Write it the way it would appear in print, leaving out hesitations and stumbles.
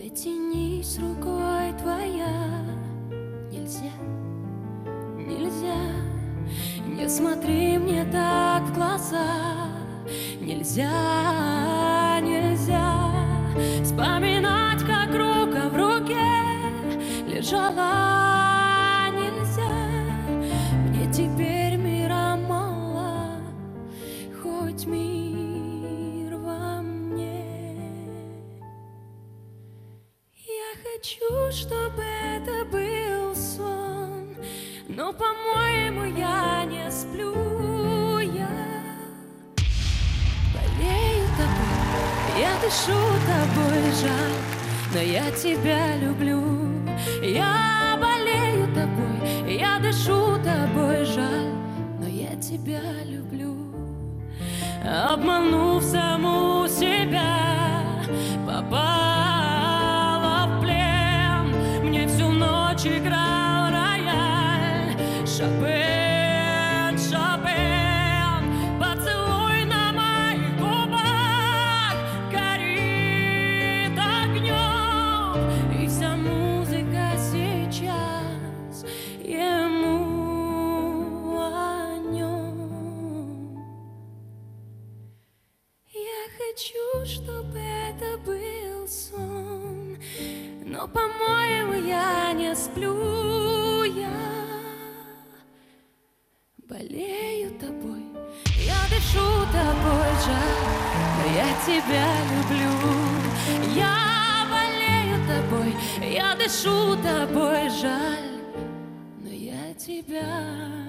Дотянись рукой твоя. Нельзя, нельзя, не смотри мне так в глаза. Нельзя, нельзя вспоминать, как рука в руке лежала. Нельзя, мне теперь мира мало, хоть мир во мне. Я хочу, чтобы это был сон, но, по-моему, я не сплю. Я болею тобой, я дышу тобой, жаль, но я тебя люблю. Я болею тобой, я дышу тобой, жаль, но я тебя люблю. Обманув саму себя, попала в плен. Мне всю ночь играл рояль Шопен, Шопен. Поцелуй на моих губах горит огнем, и вся музыка сейчас ему о нем. Я хочу, чтобы это был сон, но, по-моему, я не сплю. Я болею тобой, я дышу тобой, жаль, но я тебя люблю. Я болею тобой, я дышу тобой, жаль, но я тебя